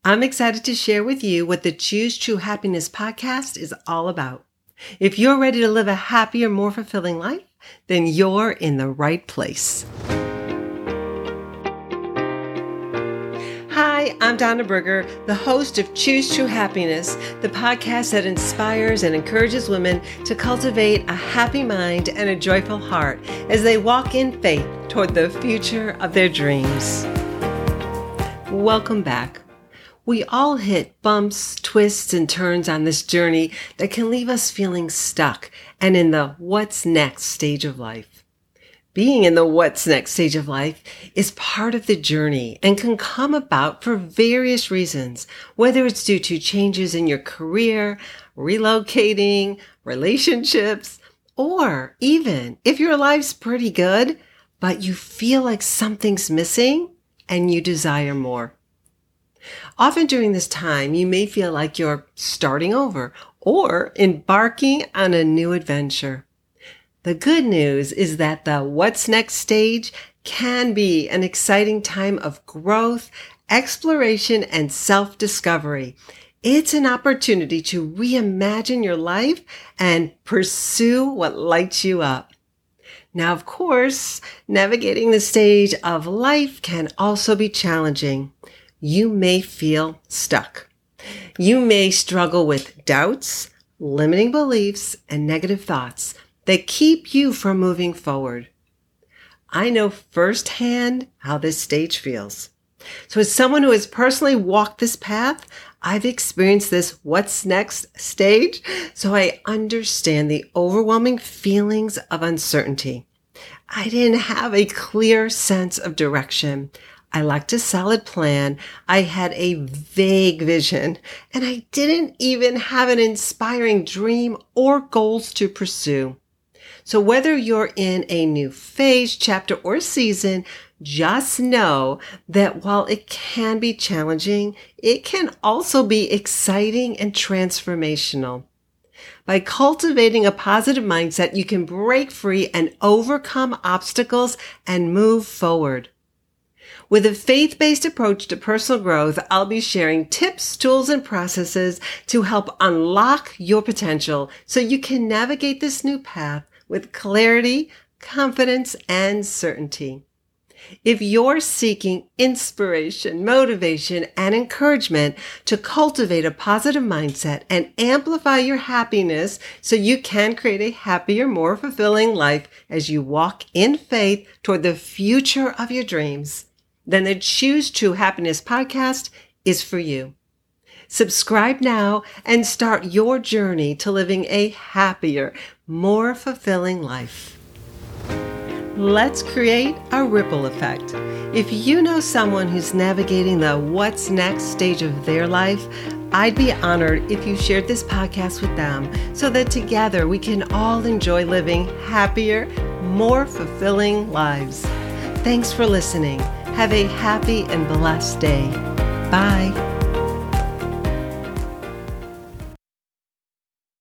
I'm excited to share with you what the Choose True Happiness podcast is all about. If you're ready to live a happier, more fulfilling life, then you're in the right place. Hi, I'm Donna Berger, the host of Choose True Happiness, the podcast that inspires and encourages women to cultivate a happy mind and a joyful heart as they walk in faith toward the future of their dreams. Welcome back. We all hit bumps, twists, and turns on this journey that can leave us feeling stuck and in the what's next stage of life. Being in the what's next stage of life is part of the journey and can come about for various reasons, whether it's due to changes in your career, relocating, relationships, or even if your life's pretty good, but you feel like something's missing and you desire more. Often during this time, you may feel like you're starting over or embarking on a new adventure. The good news is that the what's next stage can be an exciting time of growth, exploration, and self-discovery. It's an opportunity to reimagine your life and pursue what lights you up. Now, of course, navigating the stage of life can also be challenging. You may feel stuck. You may struggle with doubts, limiting beliefs, and negative thoughts that keep you from moving forward. I know firsthand how this stage feels. So as someone who has personally walked this path, I've experienced this what's next stage, so I understand the overwhelming feelings of uncertainty. I didn't have a clear sense of direction. I lacked a solid plan, I had a vague vision, and I didn't even have an inspiring dream or goals to pursue. So whether you're in a new phase, chapter, or season, just know that while it can be challenging, it can also be exciting and transformational. By cultivating a positive mindset, you can break free and overcome obstacles and move forward. With a faith-based approach to personal growth, I'll be sharing tips, tools, and processes to help unlock your potential so you can navigate this new path with clarity, confidence, and certainty. If you're seeking inspiration, motivation, and encouragement to cultivate a positive mindset and amplify your happiness so you can create a happier, more fulfilling life as you walk in faith toward the future of your dreams, then the Choose True Happiness podcast is for you. Subscribe now and start your journey to living a happier, more fulfilling life. Let's create a ripple effect. If you know someone who's navigating the what's next stage of their life, I'd be honored if you shared this podcast with them so that together we can all enjoy living happier, more fulfilling lives. Thanks for listening. Have a happy and blessed day. Bye.